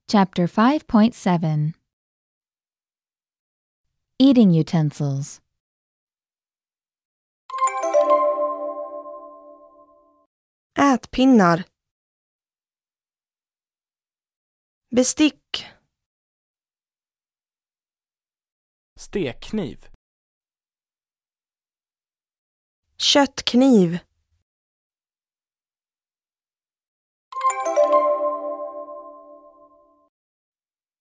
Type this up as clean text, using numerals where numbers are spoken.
Chapter 5.7 Eating Utensils. Ätpinnar. Bestick. Stekkniv. Köttkniv.